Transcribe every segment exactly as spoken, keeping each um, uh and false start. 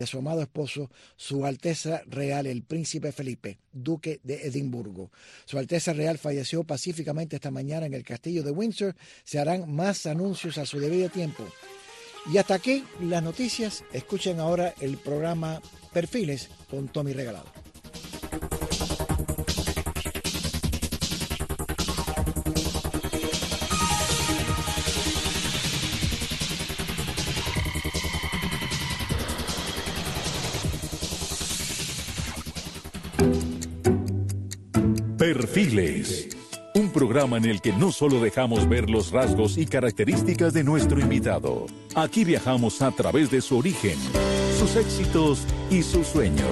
de su amado esposo, Su Alteza Real, el Príncipe Felipe, Duque de Edimburgo. Su Alteza Real falleció pacíficamente esta mañana en el Castillo de Windsor. Se harán más anuncios a su debido tiempo. Y hasta aquí las noticias. Escuchen ahora el programa Perfiles con Tommy Regalado. Perfiles, un programa en el que no solo dejamos ver los rasgos y características de nuestro invitado. Aquí viajamos a través de su origen, sus éxitos y sus sueños.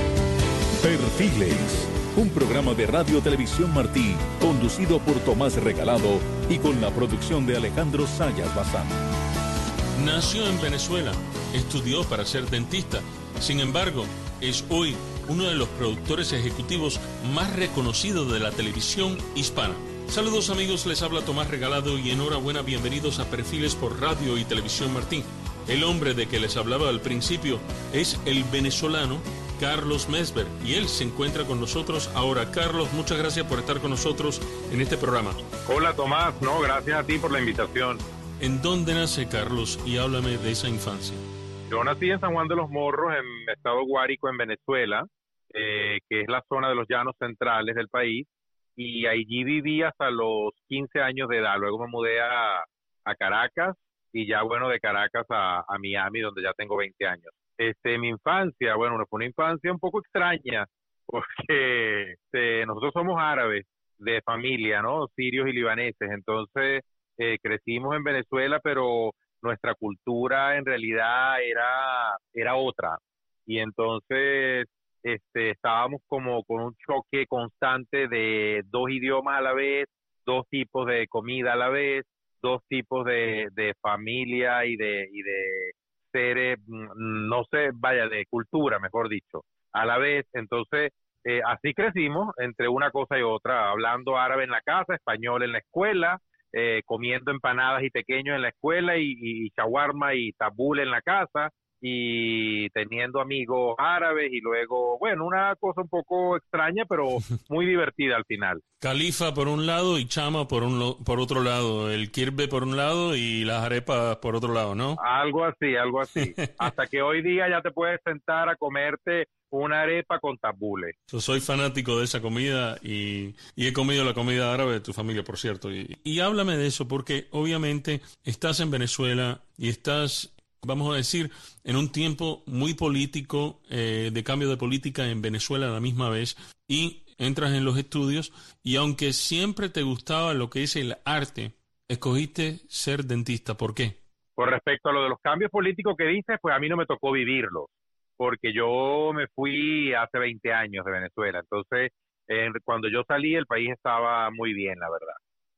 Perfiles, un programa de Radio Televisión Martí, conducido por Tomás Regalado y con la producción de Alejandro Sayas Bazán. Nació en Venezuela, estudió para ser dentista. Sin embargo, es hoy uno de los productores ejecutivos más reconocidos de la televisión hispana. Saludos amigos, les habla Tomás Regalado y enhorabuena, bienvenidos a Perfiles por Radio y Televisión Martí. El hombre de que les hablaba al principio es el venezolano Carlos Mesver y él se encuentra con nosotros ahora. Carlos, muchas gracias por estar con nosotros en este programa. Hola Tomás, no, gracias a ti por la invitación. ¿En dónde nace Carlos? Y háblame de esa infancia. Yo nací en San Juan de los Morros, en el estado Guárico, en Venezuela, eh, que es la zona de los llanos centrales del país, y allí viví hasta los quince años de edad. Luego me mudé a, a Caracas, y ya, bueno, de Caracas a, a Miami, donde ya tengo veinte años. Este, mi infancia, bueno, fue una infancia un poco extraña, porque este, nosotros somos árabes de familia, ¿no? Sirios y libaneses, entonces eh, crecimos en Venezuela, pero nuestra cultura en realidad era, era otra, y entonces este, estábamos como con un choque constante de dos idiomas a la vez, dos tipos de comida a la vez, dos tipos de, de familia y de, y de seres, no sé, vaya, de cultura, mejor dicho, a la vez. Entonces, eh, así crecimos entre una cosa y otra, hablando árabe en la casa, español en la escuela, Eh, comiendo empanadas y pequeños en la escuela y, y, y shawarma y tabul en la casa y teniendo amigos árabes y luego, bueno, una cosa un poco extraña pero muy divertida al final. Califa por un lado y chama por un lo, por otro lado, el kirbe por un lado y las arepas por otro lado, ¿no? Algo así, algo así. Hasta que hoy día ya te puedes sentar a comerte una arepa con tabule. Yo soy fanático de esa comida y, y he comido la comida árabe de tu familia, por cierto. Y, y háblame de eso, porque obviamente estás en Venezuela y estás, vamos a decir, en un tiempo muy político, eh, de cambio de política en Venezuela a la misma vez, y entras en los estudios, y aunque siempre te gustaba lo que es el arte, escogiste ser dentista. ¿Por qué? Con respecto a lo de los cambios políticos que dices, pues a mí no me tocó vivirlos, porque yo me fui hace veinte años de Venezuela. Entonces, eh, cuando yo salí, el país estaba muy bien, la verdad.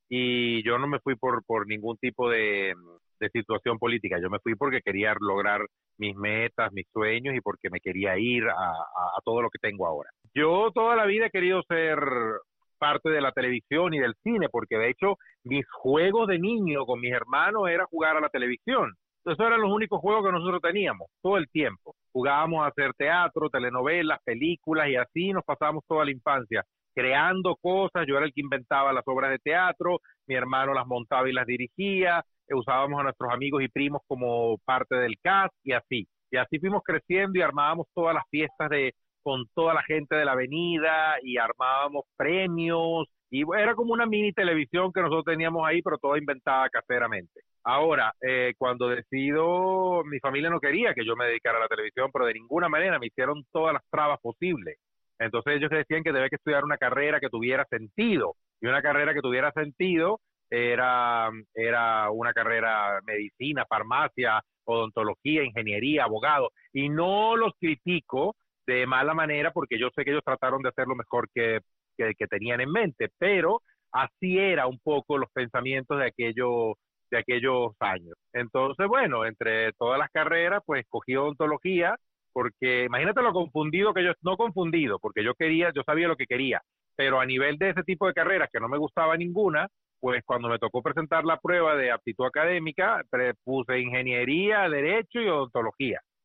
Y yo no me fui por, por ningún tipo de, de situación política. Yo me fui porque quería lograr mis metas, mis sueños y porque me quería ir a, a, a todo lo que tengo ahora. Yo toda la vida he querido ser parte de la televisión y del cine, porque de hecho mis juegos de niño con mis hermanos era jugar a la televisión. Esos eran los únicos juegos que nosotros teníamos todo el tiempo. Jugábamos a hacer teatro, telenovelas, películas y así nos pasábamos toda la infancia creando cosas. Yo era el que inventaba las obras de teatro, mi hermano las montaba y las dirigía, usábamos a nuestros amigos y primos como parte del cast y así. Y así fuimos creciendo y armábamos todas las fiestas de con toda la gente de la avenida y armábamos premios y era como una mini televisión que nosotros teníamos ahí, pero toda inventada caseramente. Ahora, eh, cuando decido, mi familia no quería que yo me dedicara a la televisión, pero de ninguna manera me hicieron todas las trabas posibles. Entonces ellos decían que debía que estudiar una carrera que tuviera sentido, y una carrera que tuviera sentido era, era una carrera medicina, farmacia, odontología, ingeniería, abogado, y no los critico de mala manera porque yo sé que ellos trataron de hacer lo mejor que, que, que tenían en mente, pero así era un poco los pensamientos de aquellos de aquellos años. Entonces, bueno, entre todas las carreras, pues escogí odontología, porque imagínate lo confundido que yo, no confundido, porque yo quería, yo sabía lo que quería, pero a nivel de ese tipo de carreras que no me gustaba ninguna, pues cuando me tocó presentar la prueba de aptitud académica, puse ingeniería, derecho y odontología.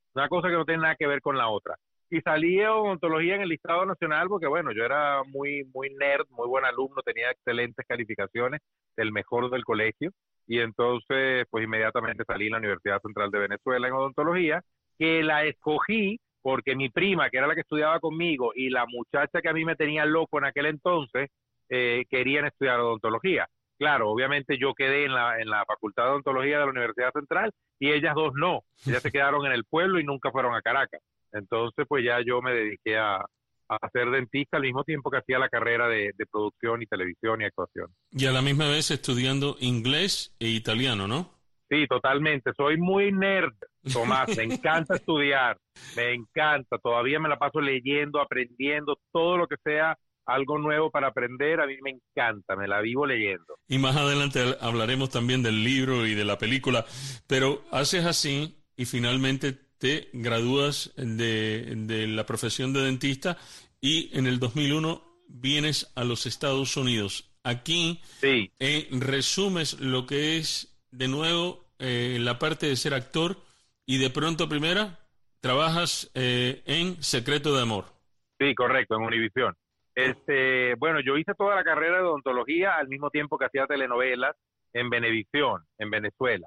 una cosa que no tiene nada que ver con la otra. Y salí de odontología en el listado nacional porque, bueno, yo era muy, muy nerd, muy buen alumno, tenía excelentes calificaciones, el mejor del colegio, y entonces, pues inmediatamente salí en la Universidad Central de Venezuela en odontología, que la escogí porque mi prima, que era la que estudiaba conmigo, y la muchacha que a mí me tenía loco en aquel entonces, eh, querían estudiar odontología. Claro, obviamente yo quedé en la, en la Facultad de Odontología de la Universidad Central y ellas dos no. Ellas se quedaron en el pueblo y nunca fueron a Caracas. Entonces, pues ya yo me dediqué a, a ser dentista al mismo tiempo que hacía la carrera de, de producción y televisión y actuación. Y a la misma vez estudiando inglés e italiano, ¿no? Sí, totalmente. Soy muy nerd, Tomás. Me encanta estudiar. Me encanta. Todavía me la paso leyendo, aprendiendo, todo lo que sea algo nuevo para aprender, a mí me encanta, me la vivo leyendo. Y más adelante hablaremos también del libro y de la película, pero haces así y finalmente te gradúas de, de la profesión de dentista y en el dos mil uno vienes a los Estados Unidos. Aquí sí. eh, resumes lo que es de nuevo eh, la parte de ser actor y de pronto primera trabajas eh, en Secreto de Amor. Sí, correcto, en Univisión. Este, bueno, yo hice toda la carrera de odontología al mismo tiempo que hacía telenovelas en Venevisión, en Venezuela.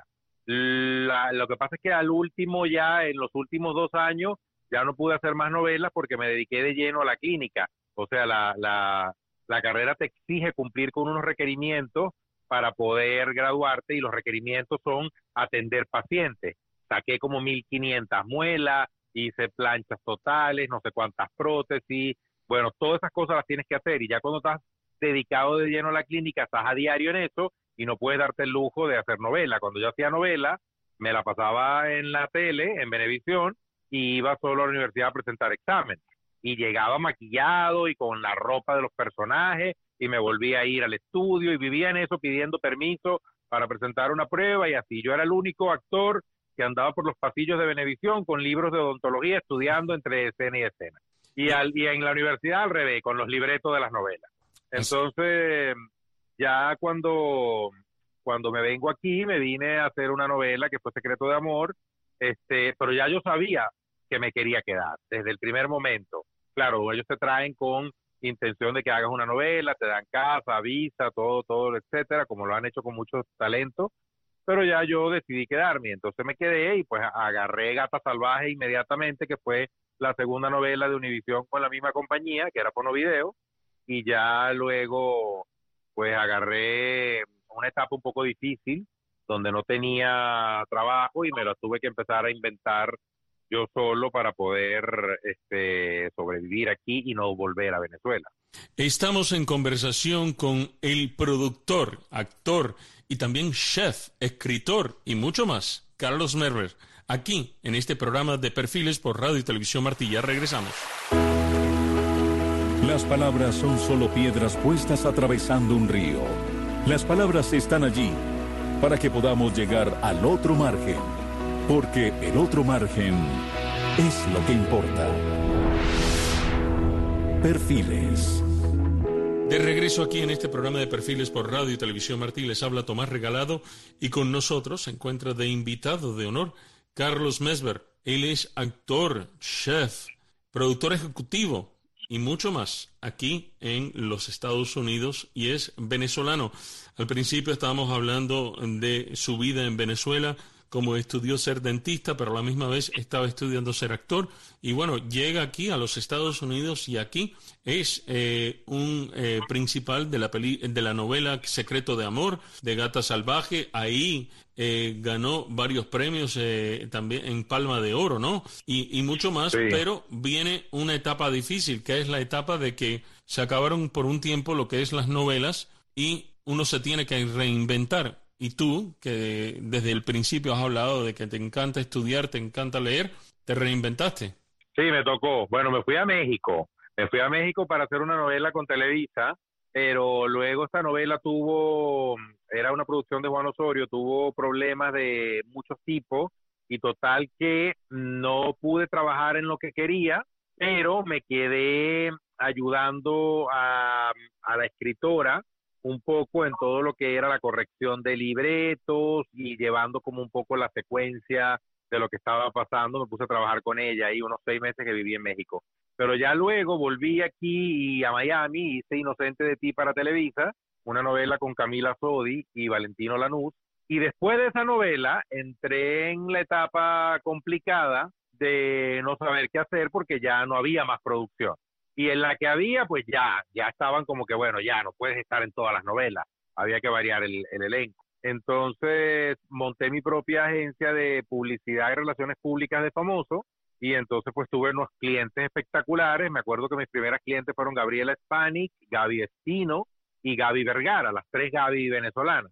La, lo que pasa es que al último ya, en los últimos dos años, ya no pude hacer más novelas porque me dediqué de lleno a la clínica. O sea, la, la, la carrera te exige cumplir con unos requerimientos para poder graduarte y los requerimientos son atender pacientes. Saqué como mil quinientas muelas, hice planchas totales, no sé cuántas prótesis. Bueno, todas esas cosas las tienes que hacer y ya cuando estás dedicado de lleno a la clínica, estás a diario en eso y no puedes darte el lujo de hacer novela. Cuando yo hacía novela, me la pasaba en la tele, en Venevisión, y iba solo a la universidad a presentar examen. Y llegaba maquillado y con la ropa de los personajes y me volvía a ir al estudio y vivía en eso pidiendo permiso para presentar una prueba y así. Yo era el único actor que andaba por los pasillos de Venevisión con libros de odontología estudiando entre escena y escena. Y, al, y en la universidad al revés, con los libretos de las novelas. Entonces, ya cuando, cuando me vengo aquí, me vine a hacer una novela que fue Secreto de Amor, este, pero ya yo sabía que me quería quedar desde el primer momento. Claro, ellos te traen con intención de que hagas una novela, te dan casa, visa, todo, todo, etcétera, como lo han hecho con muchos talentos, pero ya yo decidí quedarme, entonces me quedé y pues agarré Gata Salvaje inmediatamente, que fue la segunda novela de Univisión con la misma compañía, que era Fonovideo, y ya luego pues agarré una etapa un poco difícil, donde no tenía trabajo y me la tuve que empezar a inventar yo solo para poder este, sobrevivir aquí y no volver a Venezuela. Estamos en conversación con el productor, actor y también chef, escritor y mucho más, Carlos Merver, aquí en este programa de Perfiles por Radio y Televisión Martí. Ya regresamos. Las palabras son solo piedras puestas atravesando un río. Las palabras están allí para que podamos llegar al otro margen, porque el otro margen es lo que importa. Perfiles. De regreso aquí en este programa de Perfiles por Radio y Televisión Martí, les habla Tomás Regalado y con nosotros se encuentra de invitado de honor Carlos Merver. Él es actor, chef, productor ejecutivo y mucho más aquí en los Estados Unidos y es venezolano. Al principio estábamos hablando de su vida en Venezuela, como estudió ser dentista, pero a la misma vez estaba estudiando ser actor. Y bueno, llega aquí a los Estados Unidos y aquí es eh, un eh, principal de la, peli de la novela Secreto de Amor, de Gata Salvaje. Ahí eh, ganó varios premios eh, también en Palma de Oro, ¿no? Y, y mucho más, sí. Pero viene una etapa difícil, que es la etapa de que se acabaron por un tiempo lo que es las novelas y uno se tiene que reinventar. Y tú, que desde el principio has hablado de que te encanta estudiar, te encanta leer, ¿te reinventaste? Sí, me tocó. Bueno, me fui a México. Me fui a México para hacer una novela con Televisa, pero luego esta novela tuvo, era una producción de Juan Osorio, tuvo problemas de muchos tipos y total que no pude trabajar en lo que quería, pero me quedé ayudando a, a la escritora un poco en todo lo que era la corrección de libretos y llevando como un poco la secuencia de lo que estaba pasando, me puse a trabajar con ella ahí unos seis meses que viví en México. Pero ya luego volví aquí y a Miami, hice Inocente de ti para Televisa, una novela con Camila Sodi y Valentino Lanús, y después de esa novela entré en la etapa complicada de no saber qué hacer porque ya no había más producción. Y en la que había, pues ya, ya estaban como que, bueno, ya no puedes estar en todas las novelas, había que variar el, el elenco. Entonces monté mi propia agencia de publicidad y relaciones públicas de famoso, y entonces pues tuve unos clientes espectaculares. Me acuerdo que mis primeras clientes fueron Gabriela Spanik, Gaby Espino y Gaby Vergara, las tres Gaby venezolanas.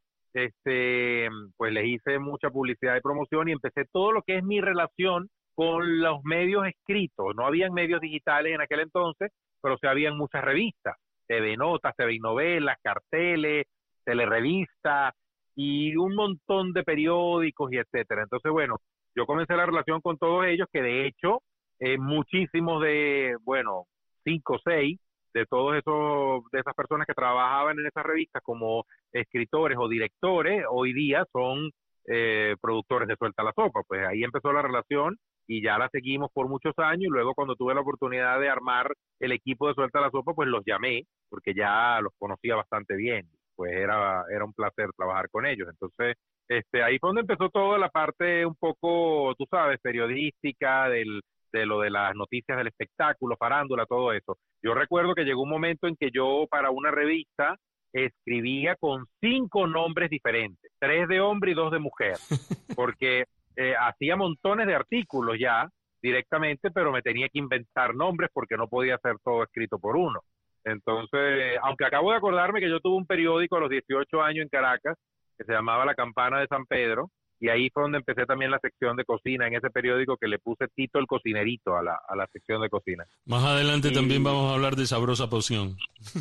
Este, pues les hice mucha publicidad y promoción y empecé todo lo que es mi relación con los medios escritos. No habían medios digitales en aquel entonces, pero sí habían muchas revistas, T V Notas, T V Novelas, carteles, telerevistas y un montón de periódicos y etcétera. Entonces, bueno, yo comencé la relación con todos ellos, que de hecho, eh, muchísimos de, bueno, cinco o seis de todos esos, de esas personas que trabajaban en esas revistas como escritores o directores, hoy día son eh, productores de Suelta la Sopa. Pues ahí empezó la relación y ya la seguimos por muchos años, y luego cuando tuve la oportunidad de armar el equipo de Suelta la Sopa, pues los llamé, porque ya los conocía bastante bien, pues era, era un placer trabajar con ellos. Entonces, este, ahí fue donde empezó toda la parte un poco, tú sabes, periodística, del, de lo de las noticias del espectáculo, farándula, todo eso. Yo recuerdo que llegó un momento en que yo para una revista escribía con cinco nombres diferentes, tres de hombre y dos de mujer, porque eh, hacía montones de artículos ya directamente, pero me tenía que inventar nombres porque no podía hacer todo escrito por uno. Entonces, aunque acabo de acordarme que yo tuve un periódico a los dieciocho años en Caracas que se llamaba La Campana de San Pedro, y ahí fue donde empecé también la sección de cocina en ese periódico, que le puse Tito el Cocinerito a la, a la sección de cocina. Más adelante y... también vamos a hablar de Sabrosa Poción.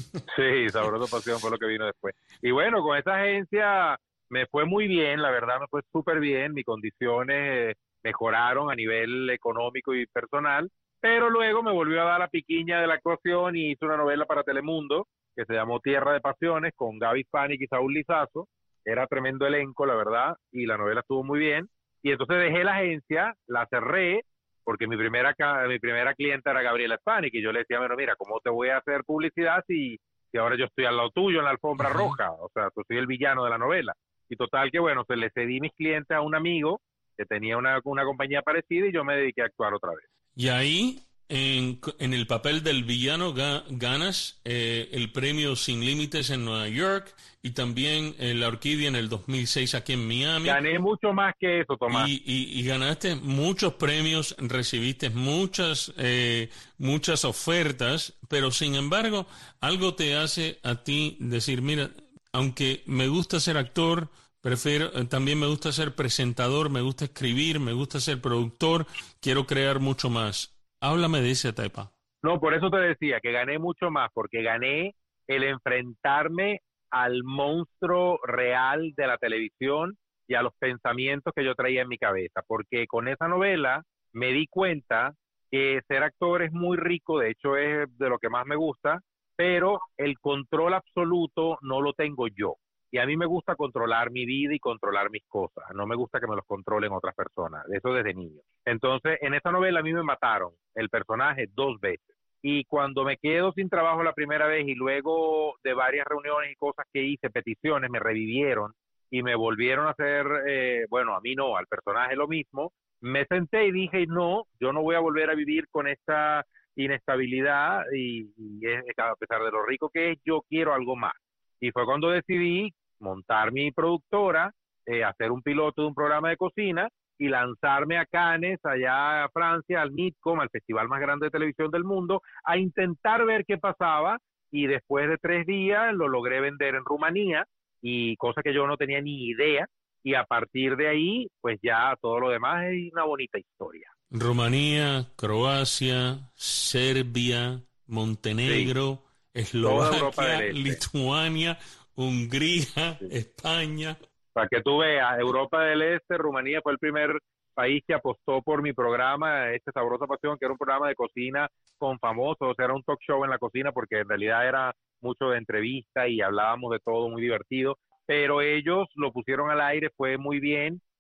Sí, Sabrosa Poción fue lo que vino después. Y bueno, con esa agencia me fue muy bien, la verdad me fue súper bien, mis condiciones mejoraron a nivel económico y personal, pero luego me volvió a dar la piquiña de la actuación y hice una novela para Telemundo que se llamó Tierra de Pasiones con Gaby Spanik y Saúl Lizazo. Era tremendo elenco, la verdad, y la novela estuvo muy bien. Y entonces dejé la agencia, la cerré, porque mi primera mi primera clienta era Gabriela Spanik, y yo le decía, bueno, mira, ¿cómo te voy a hacer publicidad si, si ahora yo estoy al lado tuyo en la alfombra roja? O sea, tú soy el villano de la novela. Y total que, bueno, se le cedí mis clientes a un amigo que tenía una, una compañía parecida, y yo me dediqué a actuar otra vez. Y ahí, en, en el papel del villano, ga, ganas eh, el premio Sin Límites en Nueva York, y también eh, la Orquídea en el dos mil seis aquí en Miami. Gané mucho más que eso, Tomás. Y, y, y ganaste muchos premios, recibiste muchas, eh, muchas ofertas, pero sin embargo, algo te hace a ti decir, mira, aunque me gusta ser actor, prefiero, también me gusta ser presentador, me gusta escribir, me gusta ser productor, quiero crear mucho más. Háblame de esa etapa. No, por eso te decía que gané mucho más, porque gané el enfrentarme al monstruo real de la televisión y a los pensamientos que yo traía en mi cabeza, porque con esa novela me di cuenta que ser actor es muy rico, de hecho es de lo que más me gusta, pero el control absoluto no lo tengo yo. Y a mí me gusta controlar mi vida y controlar mis cosas. No me gusta que me los controlen otras personas. Eso desde niño. Entonces, en esta novela a mí me mataron el personaje dos veces. Y cuando me quedo sin trabajo la primera vez y luego de varias reuniones y cosas que hice, peticiones, me revivieron y me volvieron a hacer, eh, bueno, a mí no, al personaje lo mismo, me senté y dije, no, yo no voy a volver a vivir con esta inestabilidad y, y es, a pesar de lo rico que es, yo quiero algo más. Y fue cuando decidí montar mi productora, eh, hacer un piloto de un programa de cocina y lanzarme a Cannes, allá a Francia, al MITCOM, al festival más grande de televisión del mundo, a intentar ver qué pasaba, y después de tres días lo logré vender en Rumanía, y cosa que yo no tenía ni idea, y a partir de ahí, pues ya todo lo demás es una bonita historia. Rumanía, Croacia, Serbia, Montenegro, sí. Eslovaquia, este. Lituania, Hungría, sí. España. Para que tú veas, Europa del Este, Rumanía fue el primer país que apostó por mi programa, este Sabrosa Pasión, que era un programa de cocina con famosos, o sea, era un talk show en la cocina, porque en realidad era mucho de entrevista y hablábamos de todo, muy divertido, pero ellos lo pusieron al aire, fue muy bien,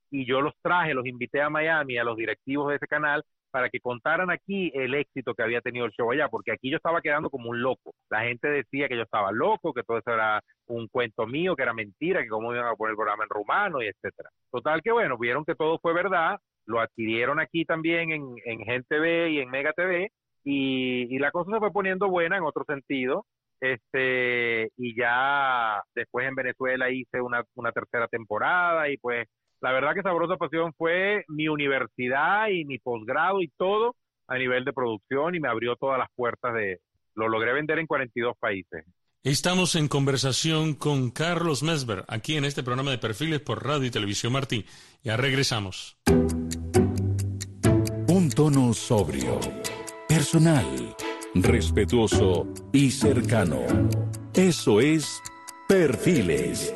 y yo los traje, los invité a Miami, a los directivos de ese canal, para que contaran aquí el éxito que había tenido el show allá, porque aquí yo estaba quedando como un loco. La gente decía que yo estaba loco, que todo eso era un cuento mío, que era mentira, que cómo iban a poner el programa en rumano y etcétera. Total que bueno, vieron que todo fue verdad, lo adquirieron aquí también en, en Gen T V y en Mega T V, y, y la cosa se fue poniendo buena en otro sentido. Este, y ya después en Venezuela hice una, una tercera temporada, y pues la verdad que Sabrosa Pasión fue mi universidad y mi posgrado y todo a nivel de producción, y me abrió todas las puertas de... Lo logré vender en cuarenta y dos países. Estamos en conversación con Carlos Mesver, aquí en este programa de Perfiles por Radio y Televisión Martí. Ya regresamos. Un tono sobrio, personal, respetuoso y cercano. Eso es Perfiles.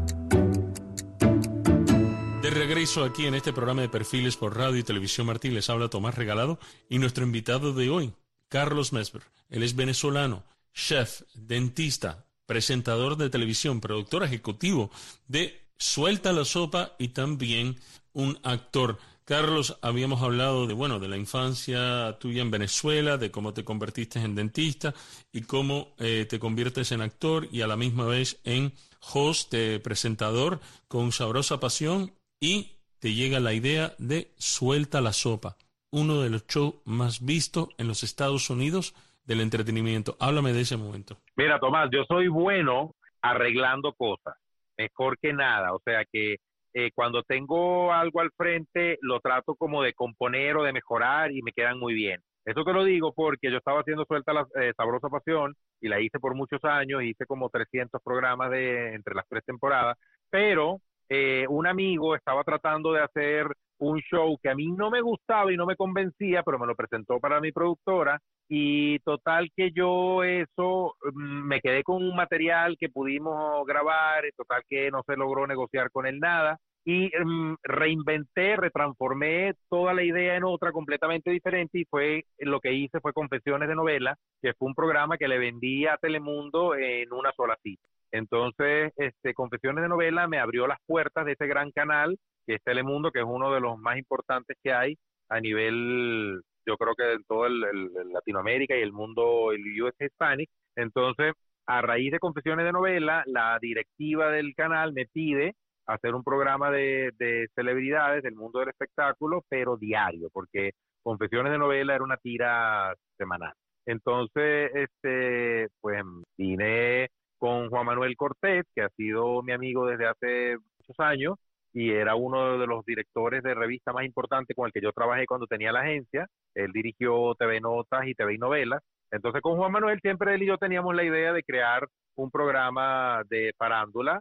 De regreso aquí en este programa de Perfiles por Radio y Televisión Martí, les habla Tomás Regalado y nuestro invitado de hoy, Carlos Mesver. Él es venezolano, chef, dentista, presentador de televisión, productor ejecutivo de Suelta la Sopa y también un actor. Carlos, habíamos hablado de, bueno, de la infancia tuya en Venezuela, de cómo te convertiste en dentista y cómo eh, te conviertes en actor y a la misma vez en host, eh, presentador con Sabrosa Pasión, y te llega la idea de Suelta la Sopa, uno de los shows más vistos en los Estados Unidos del entretenimiento. Háblame de ese momento. Mira, Tomás, yo soy bueno arreglando cosas, mejor que nada, o sea que Eh, cuando tengo algo al frente, lo trato como de componer o de mejorar y me quedan muy bien. Eso te lo digo porque yo estaba haciendo Suelta la eh, Sabrosa Pasión y la hice por muchos años, hice como trescientos programas de entre las tres temporadas, pero eh, un amigo estaba tratando de hacer un show que a mí no me gustaba y no me convencía, pero me lo presentó para mi productora, y total que yo eso, me quedé con un material que pudimos grabar, y total que no se logró negociar con él nada, y um, reinventé, retransformé toda la idea en otra completamente diferente, y fue lo que hice fue Confesiones de Novela, que fue un programa que le vendí a Telemundo en una sola cita. Entonces, este, Confesiones de Novela me abrió las puertas de ese gran canal que es Telemundo, que es uno de los más importantes que hay a nivel, yo creo que en todo el, el, el Latinoamérica y el mundo, el U S Hispanic. Entonces, a raíz de Confesiones de Novela, la directiva del canal me pide hacer un programa de, de celebridades del mundo del espectáculo, pero diario, porque Confesiones de Novela era una tira semanal. Entonces, este, pues vine con Juan Manuel Cortés, que ha sido mi amigo desde hace muchos años, y era uno de los directores de revista más importantes con el que yo trabajé cuando tenía la agencia. Él dirigió T V Notas y T V y Novelas. Entonces con Juan Manuel siempre él y yo teníamos la idea de crear un programa de farándula,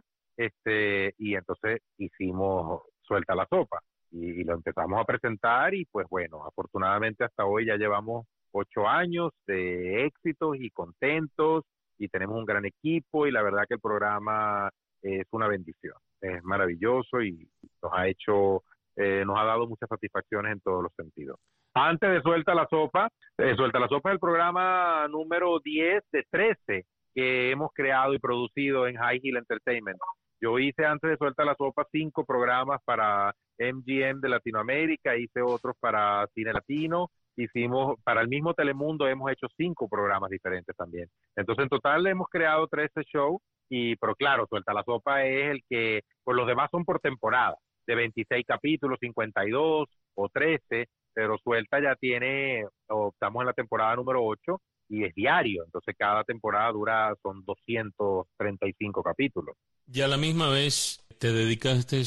este, y entonces hicimos Suelta la Sopa y, y lo empezamos a presentar, y pues bueno, afortunadamente hasta hoy ya llevamos ocho años de éxitos y contentos, y tenemos un gran equipo, y la verdad que el programa es una bendición. Es maravilloso y nos ha hecho, eh, nos ha dado muchas satisfacciones en todos los sentidos. Antes de Suelta la Sopa, eh, Suelta la Sopa es el programa número diez de trece que hemos creado y producido en High Hill Entertainment. Yo hice antes de Suelta la Sopa cinco programas para M G M de Latinoamérica, hice otros para Cine Latino, hicimos para el mismo Telemundo, hemos hecho cinco programas diferentes también. Entonces en total hemos creado trece shows. Y, pero claro, Suelta la Sopa es el que, pues los demás son por temporada, de veintiséis capítulos, cincuenta y dos o trece, pero Suelta ya tiene, o estamos en la temporada número ocho y es diario, entonces cada temporada dura, son doscientos treinta y cinco capítulos. Y a la misma vez te dedicaste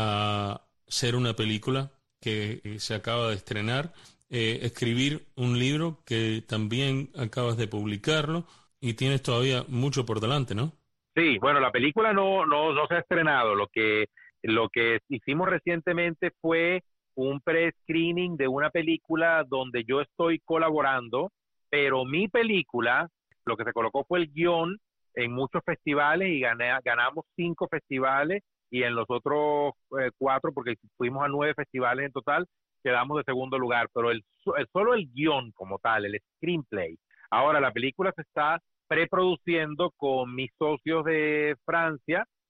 a hacer una película que se acaba de estrenar, eh, escribir un libro que también acabas de publicarlo, y tienes todavía mucho por delante, ¿no? Sí, bueno, la película no, no, no se ha estrenado. Lo que, lo que hicimos recientemente fue un pre-screening de una película donde yo estoy colaborando, pero mi película, lo que se colocó fue el guión en muchos festivales, y gané, ganamos cinco festivales, y en los otros eh, cuatro, porque fuimos a nueve festivales en total, quedamos de segundo lugar. Pero el, el solo el guión como tal, el screenplay. Ahora la película se está preproduciendo con mis socios de Francia,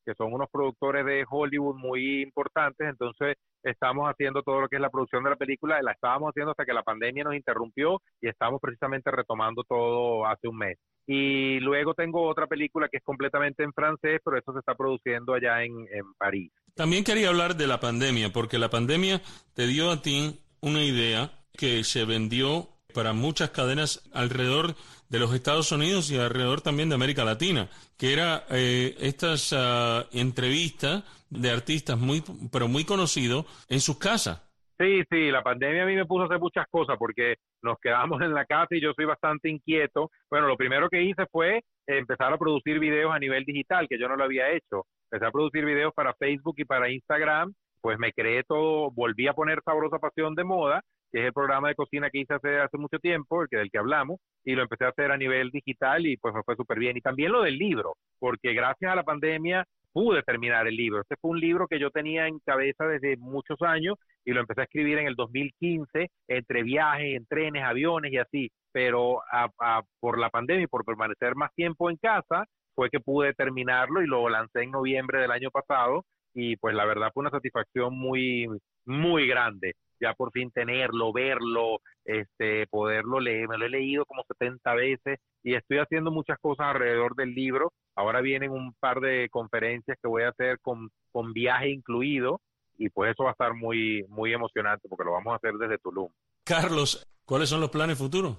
que son unos productores de Hollywood muy importantes, entonces estamos haciendo todo lo que es la producción de la película, la estábamos haciendo hasta que la pandemia nos interrumpió y estamos precisamente retomando todo hace un mes. Y luego tengo otra película que es completamente en francés, pero esto se está produciendo allá en, en París. También quería hablar de la pandemia, porque la pandemia te dio a ti una idea que se vendió para muchas cadenas alrededor de los Estados Unidos y alrededor también de América Latina, que era eh, estas uh, entrevistas de artistas muy, pero muy conocidos en sus casas. Sí, sí, la pandemia a mí me puso a hacer muchas cosas porque nos quedamos en la casa y yo soy bastante inquieto. Bueno, lo primero que hice fue empezar a producir videos a nivel digital, que yo no lo había hecho. Empecé a producir videos para Facebook y para Instagram, pues me creé todo, volví a poner Sabrosa Pasión de moda, que es el programa de cocina que hice hace, hace mucho tiempo, el que del que hablamos, y lo empecé a hacer a nivel digital y pues me fue súper bien. Y también lo del libro, porque gracias a la pandemia pude terminar el libro. Este fue un libro que yo tenía en cabeza desde muchos años y lo empecé a escribir en el dos mil quince, entre viajes, en trenes, aviones y así, pero a, a, por la pandemia y por permanecer más tiempo en casa, fue que pude terminarlo y lo lancé en noviembre del año pasado y pues la verdad fue una satisfacción muy, muy grande. Ya por fin tenerlo, verlo, este, poderlo leer, me lo he leído como setenta veces y estoy haciendo muchas cosas alrededor del libro. Ahora vienen un par de conferencias que voy a hacer con, con viaje incluido y pues eso va a estar muy, muy emocionante porque lo vamos a hacer desde Tulum. Carlos, ¿cuáles son los planes futuros?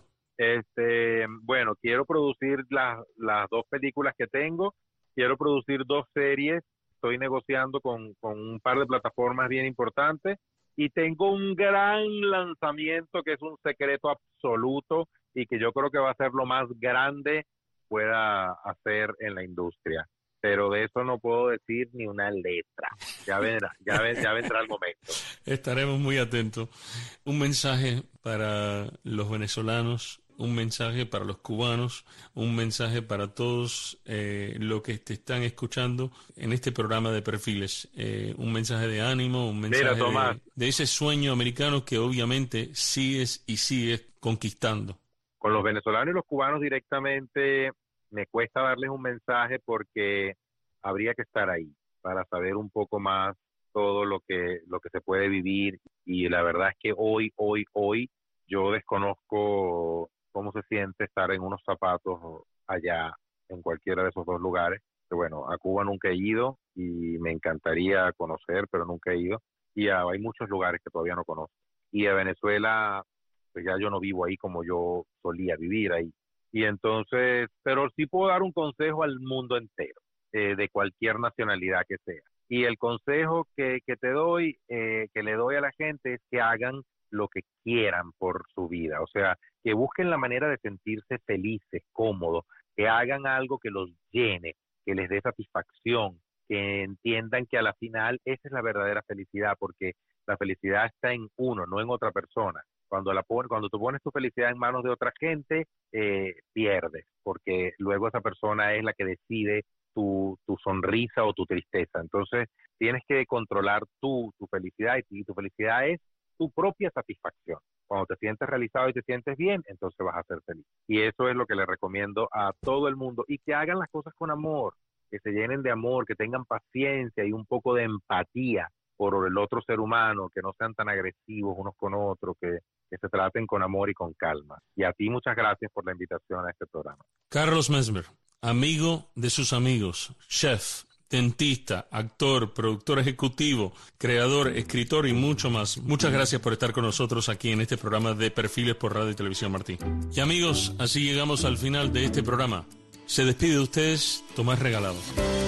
Este, bueno, quiero producir las, las dos películas que tengo, quiero producir dos series, estoy negociando con, con un par de plataformas bien importantes. Y tengo un gran lanzamiento que es un secreto absoluto y que yo creo que va a ser lo más grande que pueda hacer en la industria. Pero de eso no puedo decir ni una letra. Ya vendrá, ya, ven, ya vendrá el momento. Estaremos muy atentos. Un mensaje para los venezolanos, un mensaje para los cubanos, un mensaje para todos eh, los que te están escuchando en este programa de Perfiles. Eh, un mensaje de ánimo, un mensaje Mira, de, de ese sueño americano que obviamente sigues y sigues conquistando. Con los venezolanos y los cubanos directamente me cuesta darles un mensaje porque habría que estar ahí para saber un poco más todo lo que, lo que se puede vivir y la verdad es que hoy, hoy, hoy yo desconozco cómo se siente estar en unos zapatos allá en cualquiera de esos dos lugares. Que bueno, a Cuba nunca he ido y me encantaría conocer, pero nunca he ido. Y a, hay muchos lugares que todavía no conozco. Y a Venezuela, pues ya yo no vivo ahí como yo solía vivir ahí. Y entonces, pero sí puedo dar un consejo al mundo entero, eh, de cualquier nacionalidad que sea. Y el consejo que, que te doy, eh, que le doy a la gente es que hagan lo que quieran por su vida, o sea, que busquen la manera de sentirse felices, cómodos, que hagan algo que los llene, que les dé satisfacción, que entiendan que a la final esa es la verdadera felicidad, porque la felicidad está en uno, no en otra persona. Cuando la pon, cuando tú pones tu felicidad en manos de otra gente, eh, pierdes, porque luego esa persona es la que decide tu, tu sonrisa o tu tristeza. Entonces, tienes que controlar tu, tu felicidad y tu felicidad es tu propia satisfacción. Cuando te sientes realizado y te sientes bien, entonces vas a ser feliz. Y eso es lo que le recomiendo a todo el mundo. Y que hagan las cosas con amor, que se llenen de amor, que tengan paciencia y un poco de empatía por el otro ser humano, que no sean tan agresivos unos con otros, que, que se traten con amor y con calma. Y a ti muchas gracias por la invitación a este programa. Carlos Mesmer, amigo de sus amigos, chef, dentista, actor, productor ejecutivo, creador, escritor y mucho más. Muchas gracias por estar con nosotros aquí en este programa de Perfiles por Radio y Televisión Martí. Y amigos, así llegamos al final de este programa. Se despide de ustedes Tomás Regalado.